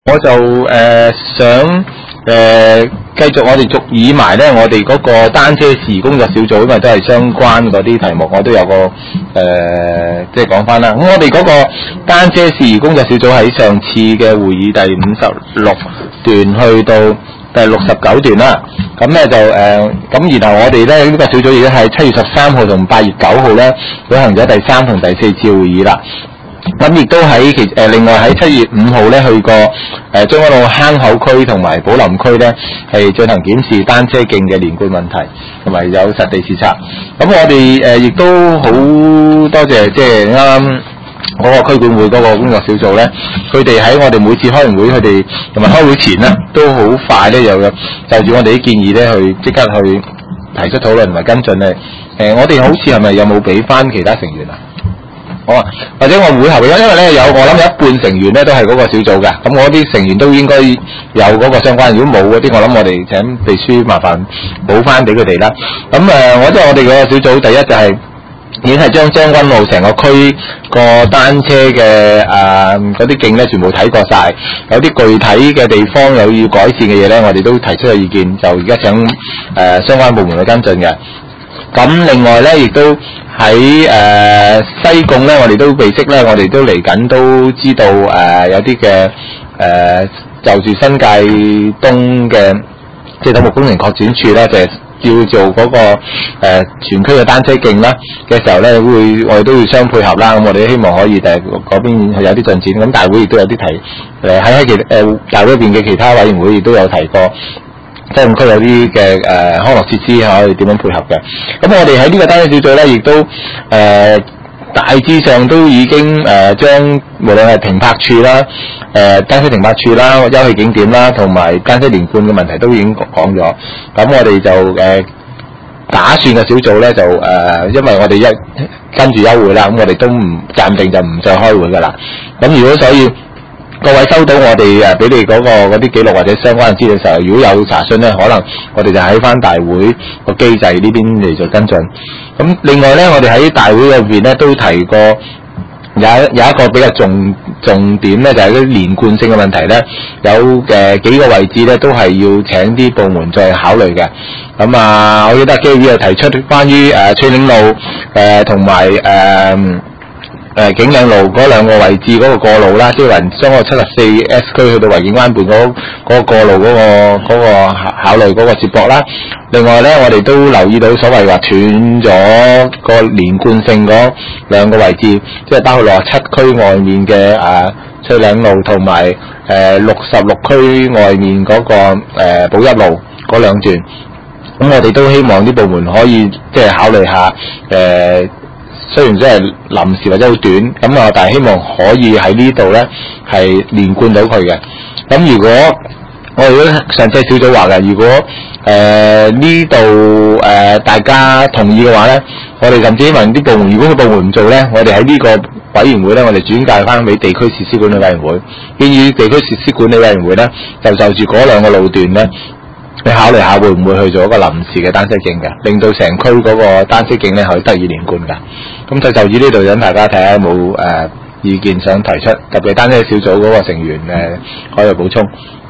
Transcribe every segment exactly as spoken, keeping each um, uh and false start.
我就誒、呃、想誒繼續我哋續議埋咧，我哋嗰個單車事宜工作小組，因為都係相關嗰啲題目，我都有個誒即係講翻啦。咁我哋嗰個單車事宜工作小組喺上次嘅會議第五十六段去到第六十九段啦。咁咧就誒咁、呃，然後我哋咧呢、這個小組已經係七月十三號同八月九號咧舉行咗第三同第四次會議啦。咁亦都喺其誒另外喺七月五號咧去過誒將軍澳坑口區同埋寶林區咧係進行檢視單車徑嘅連貫問題，同埋有實地視察。咁我哋誒亦都好多謝即係啱啱嗰個區管會嗰個工作小組咧，佢哋喺我哋每次開完會，佢哋同埋開會前咧都好快咧又有就住我哋啲建議咧去即刻去提出討論同埋跟進咧。誒我哋好似係咪有冇俾翻其他成員啊？好啊，或者我會後嘅，因為咧有我諗有一半成員咧都係嗰個小組嘅，咁我啲成員都應該有嗰個相關。如果冇嗰啲，我諗我哋請秘書麻煩補翻俾佢哋啦。咁誒、呃，我即係我哋嗰個小組，第一就係、是、已經係將將軍澳成個區個單車嘅誒嗰啲徑咧全部睇過晒，有啲具體嘅地方有要改善嘅嘢咧，我哋都提出咗意見，就而家請誒、呃、相關部門去跟進嘅。咁另外咧，亦都喺誒、呃、西貢咧，我哋都備悉咧，我哋都嚟緊都知道誒、呃、有啲嘅誒就住新界東嘅即係土木工程擴展處咧，就係、是、叫做嗰、那個誒、呃、全區嘅單車徑啦嘅時候咧，會我哋都要相配合啦。咁我哋希望可以誒嗰邊係有啲進展。咁大會亦都有啲提誒喺喺其誒大會入邊嘅其他委員會亦都有提過。西貢區有啲嘅誒康樂設施可以點樣配合嘅？咁我哋喺呢個單車小組咧，亦都誒、呃、大致上都已經誒、呃、將無論係停泊處啦、誒、呃、單車停泊處啦、休憩景點啦，同埋單車連貫嘅問題都已經講咗。咁我哋就誒、呃、打算嘅小組咧就誒、呃，因為我哋一跟住休會啦，咁我哋都唔暫定就唔再開會噶啦。咁如果所以，各位收到我哋誒俾你嗰、那個嗰啲記錄或者相關嘅資料嘅時候，如果有查詢咧，可能我哋就喺翻大會個機制呢邊嚟做跟進。咁另外咧，我哋喺大會入邊咧都提過有有一個比較重重點咧，就係啲連貫性嘅問題咧，有誒、呃、幾個位置咧都係要請啲部門再考慮嘅。咁啊，我記得基會又提出關於誒翠嶺路誒同埋誒。誒景嶺路嗰兩個位置嗰個過路啦，即係話將個七十四 S 區去到維景灣畔嗰嗰個過路嗰、嗰個嗰、嗰個考慮嗰個接駁啦。另外咧，我哋都留意到所謂話斷咗個連貫性嗰兩個位置，即係包括六十七區外面嘅誒翠嶺路同埋誒六十六區外面嗰、嗰個誒、呃、寶邑路嗰兩段。咁我哋都希望啲部門可以即係考慮下誒。呃雖然即係臨時或者好短，咁啊，但係希望可以喺呢度咧係連貫到佢嘅。咁如果我哋都上次小組話嘅，如果誒呢度誒大家同意嘅話咧，我哋甚至希望啲部門，如果個部門唔做咧，我哋喺呢個委員會咧，我哋轉介翻俾地區設施管理委員會，建議地區設施管理委員會咧就就住嗰兩個路段咧。你考慮下會唔會去做一個臨時嘅單車徑嘅，令到成區嗰個單車徑咧可以得以連貫㗎。咁就就以呢度，等大家睇下有冇誒、呃、意見想提出，特別單車小組嗰個成員誒、呃、可以補充，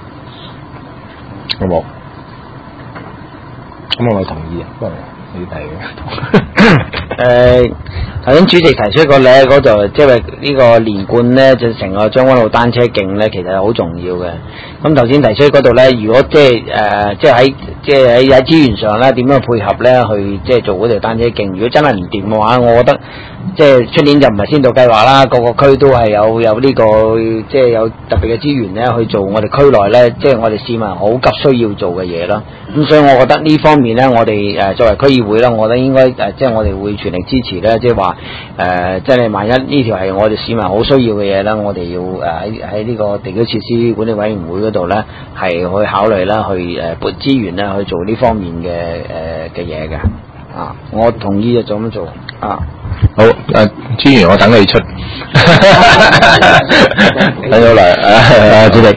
好冇？咁我咪同意啊，不過你提嘅。 誒，頭先主席提出個咧，嗰度即係呢個連貫咧，就成個將軍澳單車徑咧，其實係好重要嘅。咁頭先提出嗰度咧，如果即係誒，即係喺即係喺喺資源上咧，點樣配合咧，去即係做嗰條單車徑？如果真係唔掂嘅話，我覺得即係出年就唔係先導計劃啦，個個區都係有有呢個即係有特別嘅資源咧去做我哋區內咧，即係我哋市民好急需要做嘅嘢啦。咁所以我覺得呢方面咧，我哋誒作為區議會啦，我覺得應該誒即係我哋會全力支持咧，即係話誒，即係萬一呢條係我哋市民好需要嘅嘢啦，我哋要誒喺喺呢個地區設施管理委員會嗰度咧，係去考慮啦，去誒撥資源啦，去做呢方面嘅誒嘅嘢嘅。啊，我同意就咁做啊。 好，誒資源我等你出，等咗嚟啊，主席。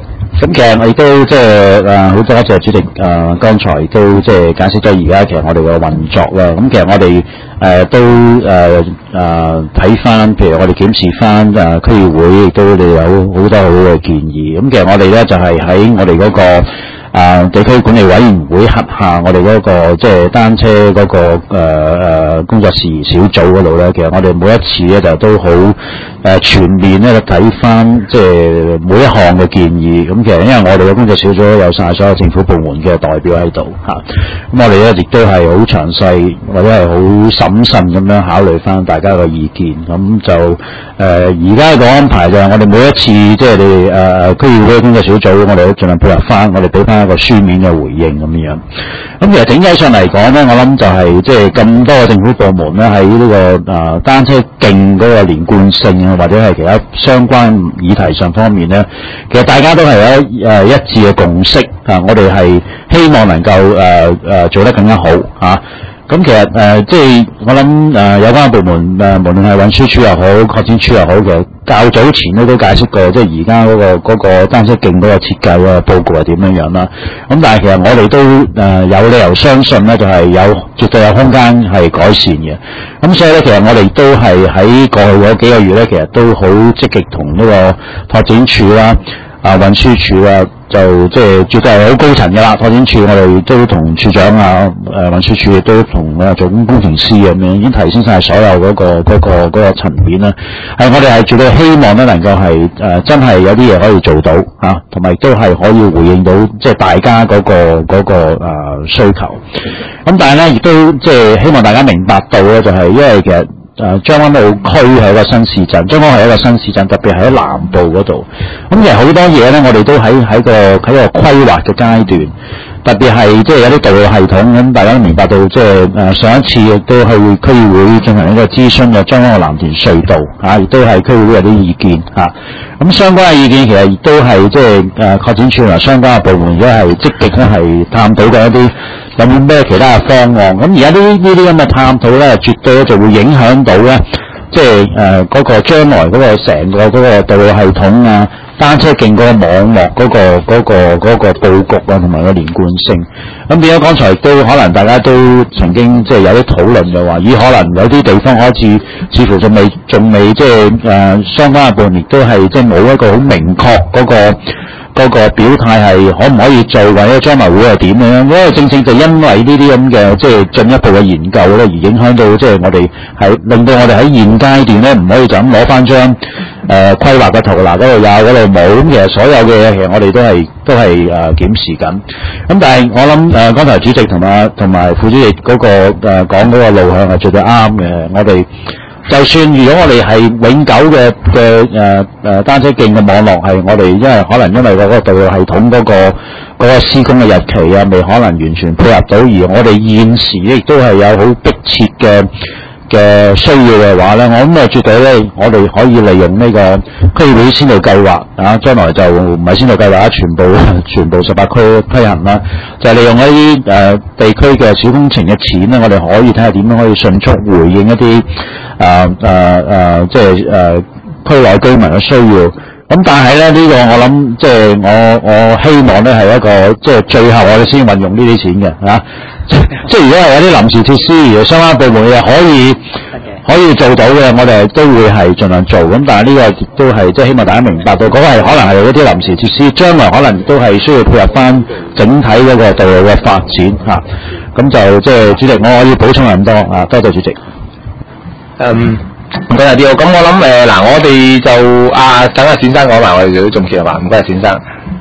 咁其實我亦都即係誒好多謝主席誒剛才都即係解釋咗而家其實我哋嘅運作啦。咁其實我哋誒、呃、都誒誒睇翻，譬如我哋檢視翻誒區議會亦都你有好多好嘅建議。咁其實我哋咧就係、是、喺我哋嗰、那個。啊，地區管理委員會轄下我哋嗰、那個即係、就是、單車嗰、那個誒誒、呃、工作事宜小組嗰度咧，其實我哋每一次咧就都好誒、呃、全面咧睇翻即係每一項嘅建議。咁其實因為我哋嘅工作小組有晒所有政府部門嘅代表喺度嚇，咁、啊、我哋咧亦都係好詳細或者係好審慎咁樣考慮翻大家嘅意見。咁就誒而家個安排就係我哋每一次即係你誒誒區議會嘅工作小組，我哋都盡量配合翻，我哋俾翻一個書面嘅回應咁樣。咁其實整體上嚟講咧，我諗就係即係咁多個政府部門咧喺呢個誒、呃、單車徑嗰個連貫性啊，或者係其他相關議題上方面咧，其實大家都係有誒、呃、一致嘅共識啊。我哋係希望能夠誒誒做得更加好啊。咁其實誒、呃，即係我諗誒、呃，有關部門誒、呃，無論係運輸署又好，擴展署又好嘅，較早前咧都解釋過，即係而家嗰個嗰、嗰個單車徑嗰個設計嘅報告係點樣樣啦。咁但係其實我哋都誒、呃、有理由相信咧，就係、是、有絕對有空間係改善嘅。咁所以咧，其實我哋都係喺過去嗰幾個月咧，其實都好積極同呢個拓展署啦、啊運輸署啊。就即係絕對係好高層嘅啦，拓展處我哋都同處長啊，誒運輸署亦都同啊總工程師咁樣已經提升晒所有嗰、嗰個嗰、嗰個嗰、嗰個層面啦。係我哋係絕對希望咧能夠係誒、呃、真係有啲嘢可以做到嚇，同埋亦都係可以回應到即係大家嗰、嗰個嗰、嗰個、呃、需求。咁但係咧亦都即係希望大家明白到咧，就係因為其實。誒將軍澳區係一個新市鎮，將軍澳係一個新市鎮，特別係喺南部嗰度。咁其實好多嘢咧，我哋都喺喺個喺個規劃嘅階段，特別係即係有啲道路系統咁，大家都明白到即係誒上一次亦都去區議會進行一個諮詢嘅將軍澳藍田隧道嚇，亦都係區議會有啲意見嚇。咁相關嘅意見其實亦都係即係誒擴展處同埋相關嘅部門，而家係積極咧係探討緊一啲。有冇咩其他嘅方案？咁而家呢呢啲咁嘅探討咧，絕對就會影響到咧，即係誒嗰個將來嗰個成個嗰個道路系統啊、單車徑嗰個網絡嗰個嗰個嗰個佈局啊，同埋個連貫性。咁變咗剛才都可能大家都曾經即係有啲討論就話，咦可能有啲地方開始似乎仲未仲未即係誒相關嘅部門亦都係即係冇一個好明確嗰個。嗰個表態係可唔可以做，或者將來會係點樣？因為正正就因為呢啲咁嘅即係進一步嘅研究咧，而影響到即係我哋係令到我哋喺現階段咧唔可以就咁攞翻張誒規劃嘅圖嗱嗰度有嗰度冇，咁其實所有嘅嘢其實我哋都係都係誒、呃、檢視緊。咁但係我諗誒剛才主席同埋同埋副主席嗰、嗰個誒、呃、講嗰個路向係絕對啱嘅，我哋。就算如果我哋係永久嘅嘅誒誒單車徑嘅網絡係我哋，因為可能因為嗰個道路系統嗰、嗰個嗰、嗰個施工嘅日期啊，未可能完全配合到，而我哋現時亦都係有好迫切嘅嘅需要嘅話咧，我諗啊絕對咧，我哋可以利用呢個區議會先導計劃啊，將來就唔係先導計劃啊，全部全部十八區推行啦，就係、是、利用一啲誒、呃、地區嘅小工程嘅錢咧，我哋可以睇下點樣可以迅速回應一啲誒誒誒，即係誒、呃、區內居民嘅需要。咁但係咧呢、這個我諗即係我我希望咧係一個即係最後我哋先運用呢啲錢嘅嚇，即即係如果係有啲臨時設施，而相關部門又可以可以做到嘅，我哋都會係盡量做。咁但係呢個亦都係即係希望大家明白到嗰個係可能係一啲臨時設施，將來可能都係需要配合翻整體嗰個道路嘅發展嚇。咁就即係主席，我可以補充咁多啊，多謝主席。 嗯。唔該阿啲，咁我諗誒嗱，我哋就啊等阿冼生講埋，我哋就都仲結係嘛？唔該阿冼生。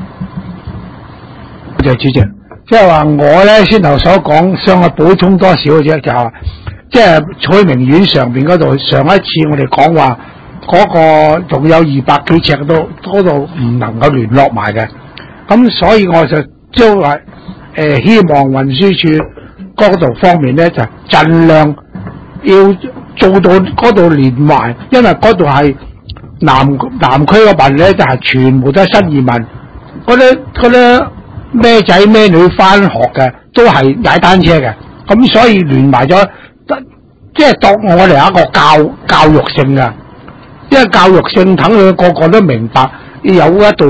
多謝主席，即係話我咧先頭所講，想去補充多少嘅啫，就係即係彩明苑上邊嗰度，上一次我哋講話嗰個仲有二百幾尺都嗰度唔能夠聯絡埋嘅，咁所以我就將話誒希望運輸署嗰度方面咧就盡量要做到嗰度連埋，因為嗰度係南南區嗰邊咧就係、是、全部都係新移民，嗰啲嗰啲咩仔咩女翻學嘅都係踩單車嘅，咁所以連埋咗，即係當我哋一個教教育性嘅，因為教育性等佢個個都明白，要有一度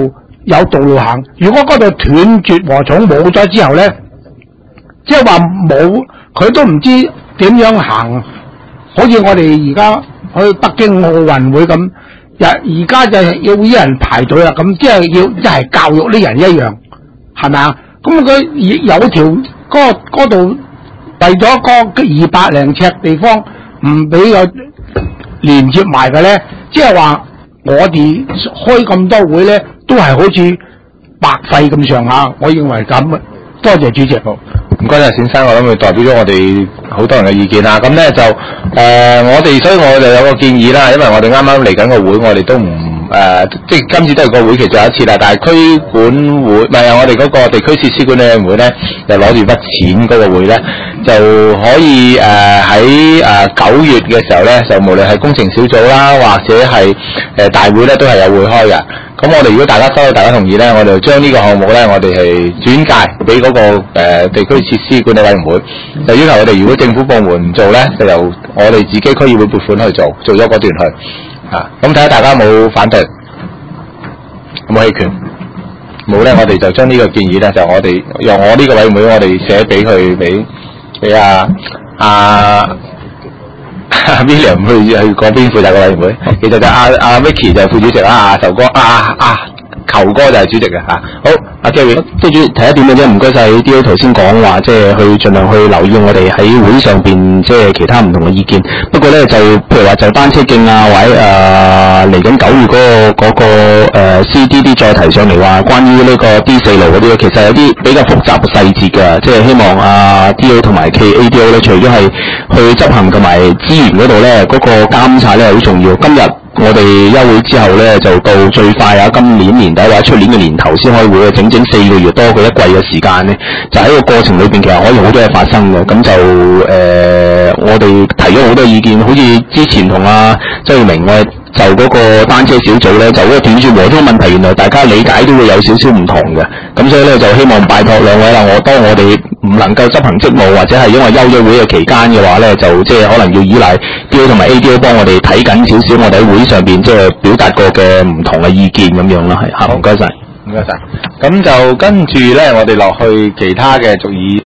有道路行。如果嗰度斷絕禾蟲冇咗之後咧，即係話冇，佢都唔知點樣行。好似我哋而家去北京奧運會咁，而而家就要啲人排隊啦，咁即係要一係教育啲人一樣，係咪啊？咁佢有條嗰嗰度為咗嗰二百零尺地方唔俾個連接埋嘅咧，即係話我哋開咁多會咧，都係好似白費咁上下。我認為咁，多謝主席。好， 唔該晒先生，我諗佢代表咗我哋好多人嘅意見啦。咁咧就誒、呃，我哋所以我就有個建議啦，因為我哋啱啱嚟緊個會，我哋都唔誒、呃，即係今次都係個會期最後一次啦。但係區管會唔係啊，我哋嗰個地區設施管理委員會咧，就攞住筆錢嗰個會咧，就可以誒喺誒九月嘅時候咧，就無論係工程小組啦，或者係誒、呃、大會咧，都係有會開嘅。咁我哋如果大家收到大家同意咧，我哋就將呢個項目咧，我哋係轉介俾嗰、那個誒、呃、地區設施管理委員會，就要求我哋如果政府部門唔做咧，就由我哋自己區議會撥款去做，做咗嗰段去啊。咁睇下大家冇反對，有冇棄權？冇咧，我哋就將呢個建議咧，就我哋由我呢個委員會，我哋寫俾佢，俾俾阿阿 William 去去嗰邊負責個委員會，其實就阿阿 Vicky 就係副主席啦，阿壽哥，啊啊啊球哥就係主席嘅嚇。好，阿 Gary， 即係主提一點嘅啫，唔該晒 D O 頭先講話，即係去盡量去留意我哋喺會上邊即係其他唔同嘅意見。不過咧就譬如話就單車徑啊，或者誒嚟緊九月嗰、嗰個嗰、嗰個、呃、C D D 再提上嚟話，關於呢個 D 四路嗰啲，其實有啲比較複雜嘅細節嘅，即係希望啊 D O 同埋 K A D O 咧，除咗係去執行同埋資源嗰度咧，嗰、嗰個監察咧好重要。今日我哋休會之後咧，就到最快啊，今年年底或者出年嘅年頭先開會，整整四個月多過一季嘅時間咧，就喺個過程裏邊其實可以好多嘢發生嘅。咁就誒、呃，我哋提咗好多意見，好似之前同阿周耀明我就嗰個單車小組咧，就嗰個斷絕禾蟲問題，原來大家理解都會有少少唔同嘅。咁所以咧，就希望拜託兩位啦，我當我哋唔能夠執行職務，或者係因為休咗會嘅期間嘅話咧，就即係可能要依賴 D O 同埋 A D O 幫我哋睇緊少少我哋喺會上邊即係表達過嘅唔同嘅意見咁樣啦，係。好，唔該晒， 唔該晒。咁就跟住咧，我哋落去其他嘅族議。